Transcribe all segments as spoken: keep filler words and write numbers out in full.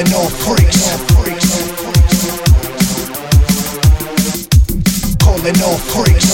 Calling all freaks. Calling all freaks.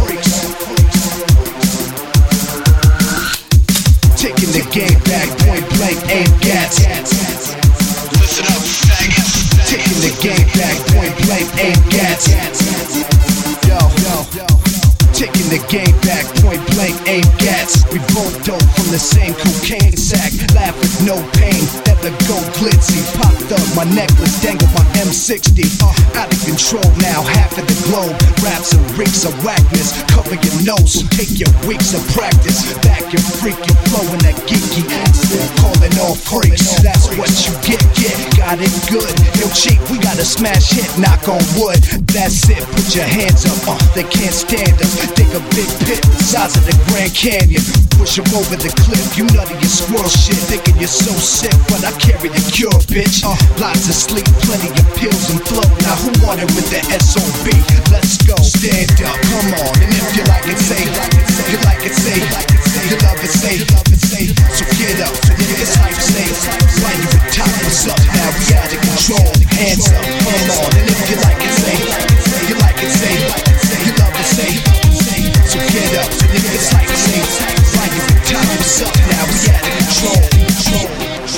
Taking the game back, point blank, aim gats. Listen up, faggots. Taking the game back, point blank, aim gats. Yo, yo. Taking the game back, point blank, aim gats. We both dope from the same cocaine sack. Laugh with no pain, never go glitzy. Popped up, my necklace dangled my M sixty. uh, Out of control now, half of the globe. Raps and reeks of whackness. Cover your nose, so take your weeks of practice. Back your freaky flow in that geeky accent. Calling all freaks, that's what you get, get. Got it good, yo cheap, we got a smash hit, knock on wood. That's it, put your hands up, uh, they can't stand us. Dig a big pit the size of the Grand Canyon. Push them over the cliff, you nutty, you squirrel shit. Thinking you're so sick, but I carry the cure, bitch. uh, Lots of sleep, plenty of pills and flow. Now who want it with the S O B? Let's go, stand up, come on. And if you like it, say, you like it, say, you love it, say, so get up, so niggas hype, say, why you with top, what's up? Now we out of control, hands up, come on. And if you like it, say, you like it, say, you love it, say, so get up, so niggas hype, say, why you with top, what's up? Now we out of control, control.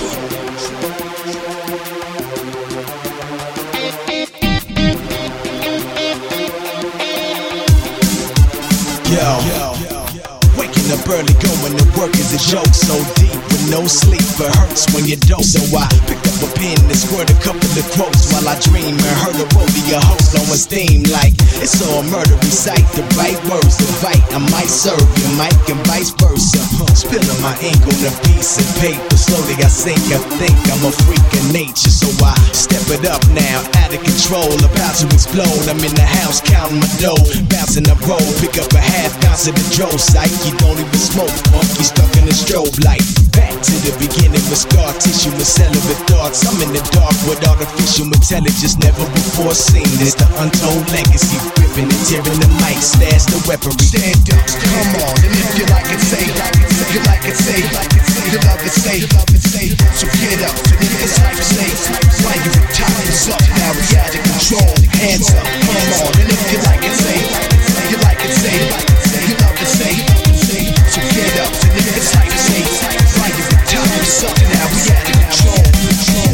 Yo, waking up early, going to work is a joke. So deep with no sleep, it hurts when you don't. So I pick up a pen and squirt a couple of quotes while I dream and heard a rodeo host on my steam like it's all murdery sight. The right words invite, I might serve you, Mike, and vice versa. Spilling my ink on a piece of paper, slowly I sink. I think I'm a freak of nature, so I step it up now, out of control, about to explode. I'm in the house counting my dough, bouncing the road, pick up a half ounce of the dro psych. You don't even smoke, punk, you stuck in the strobe light. Back to the beginning with scar tissue and celibate thoughts. I'm in the dark with artificial intelligence, never before seen. It's the untold legacy, ripping and tearing the mic, stash the weaponry. Stand up, come on, and if you like it, say, you like it, say, you love it, say, so get up, so niggas hype, say, why you with top, what's up? Now we out of control, hands up, come on, and if you like it, say, you like it, say, you love it, say, so get up, so niggas hype, say, why you with top, what's up? Now we out of control, control.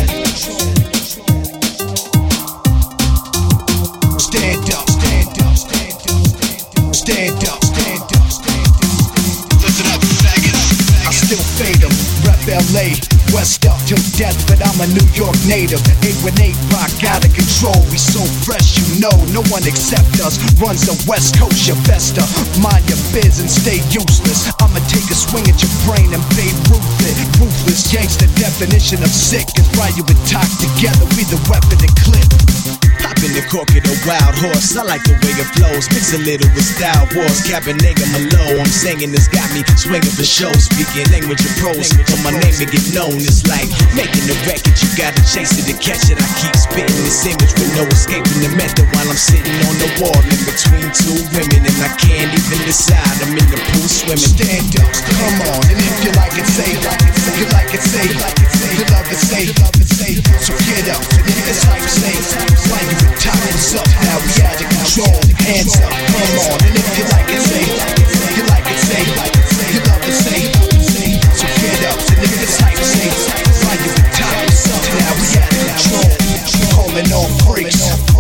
Stand up, stand up, stand up, stand up, stand up, stand up. Listen up, faggots. I still fade them, rep L A, West up till death, but I'm a New York native. eight one eight rock out of control, we so fresh, you know, no one except us runs the West Coast, you best to mind your biz and stay useless. I'ma take a swing at your brain and Babe Ruth it. Ruthless, gangsta definition of sick is why you would talk together, we the weapon and clip. Hop in the cork of a wild horse, I like the way it flows. Mix a little with Style Wars, Cabernet Merlot. I'm singing, it's got me swinging for show. Speaking language of pros, for my name to get known. It's like making a record, you gotta chase it to catch it. I keep spitting this image with no escaping the method while I'm sitting on the wall in between two women. And I can't even decide, I'm in the pool swimming. Stand up, come on, and if you like it, say, you like it, say, you love it, say, so get up, so niggas hype, say, why you with top, what's up? Now we out of control, hands up, come on, and if you like it, say, you like it, say, you love it, say, so get up, so niggas hype, say, why you with top, what's up? Now we out of control, calling all freaks.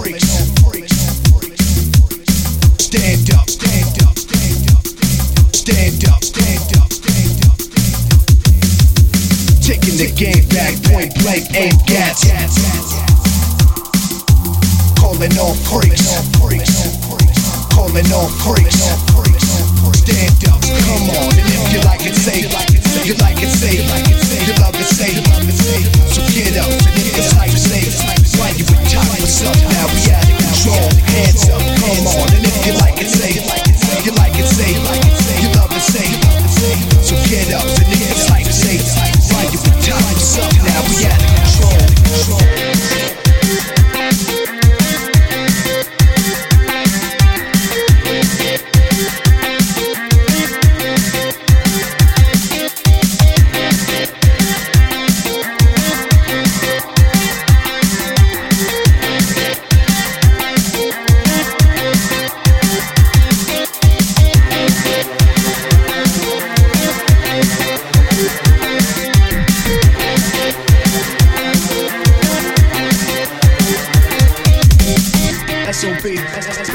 Stand up, stand up, stand up, stand up, stand up, stand up. Taking the game back, point blank, aim gats. Calling all freaks. Calling all freaks. Stand up, come on, and if you like it, say, you like it, say, you love it, say, so get up, so niggas hype, say, why you with top, what's up? Now we out of control, hands up, come on, and if you like it, say, you like it, say, you love it, say, so get up, so niggas hype, say, why you with top, what's up? Now we out of control. S O B.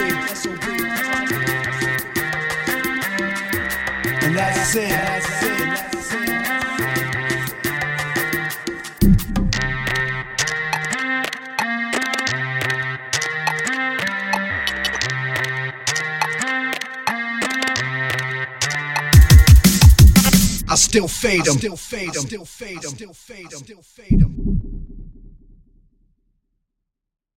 And that's it. That's it. I still fade 'em. Still fade 'em. Still fade 'em. Still fade 'em. Still fade 'em.